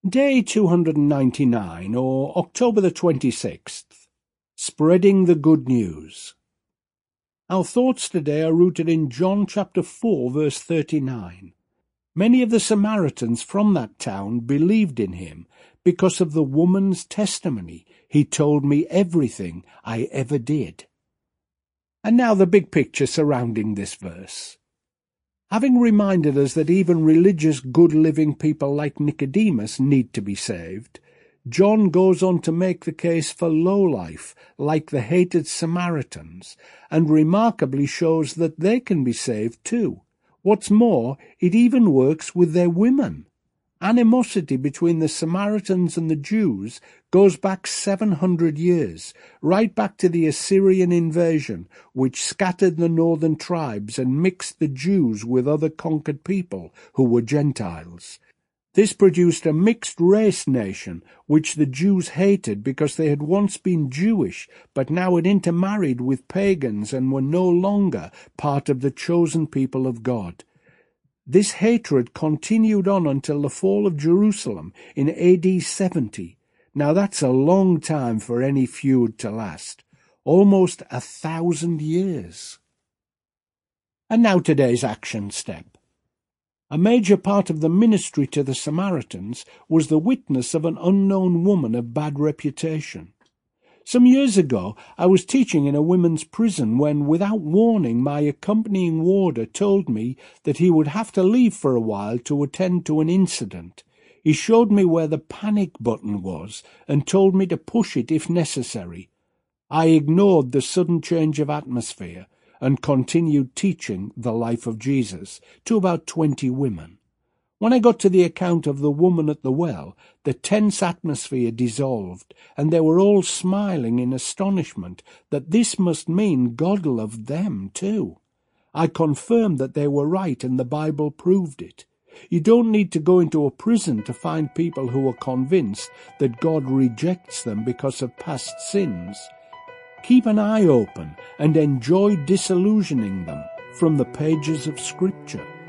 Day 299, or October the 26th. Spreading the Good News. Our thoughts today are rooted in John chapter 4, verse 39. Many of the Samaritans from that town believed in him because of the woman's testimony. He told me everything I ever did. And now the big picture surrounding this verse. Having reminded us that even religious, good-living people like Nicodemus need to be saved, John goes on to make the case for lowlife, like the hated Samaritans, and remarkably shows that they can be saved too. What's more, it even works with their women. Animosity between the Samaritans and the Jews goes back 700 years, right back to the Assyrian invasion, which scattered the northern tribes and mixed the Jews with other conquered people who were Gentiles. This produced a mixed-race nation, which the Jews hated because they had once been Jewish, but now had intermarried with pagans and were no longer part of the chosen people of God. This hatred continued on until the fall of Jerusalem in AD 70. Now that's a long time for any feud to last. Almost 1,000 years. And now today's action step. A major part of the ministry to the Samaritans was the witness of an unknown woman of bad reputation. Some years ago, I was teaching in a women's prison when, without warning, my accompanying warder told me that he would have to leave for a while to attend to an incident. He showed me where the panic button was and told me to push it if necessary. I ignored the sudden change of atmosphere and continued teaching the life of Jesus to about 20 women. When I got to the account of the woman at the well, the tense atmosphere dissolved, and they were all smiling in astonishment that this must mean God loved them too. I confirmed that they were right, and the Bible proved it. You don't need to go into a prison to find people who are convinced that God rejects them because of past sins. Keep an eye open and enjoy disillusioning them from the pages of Scripture.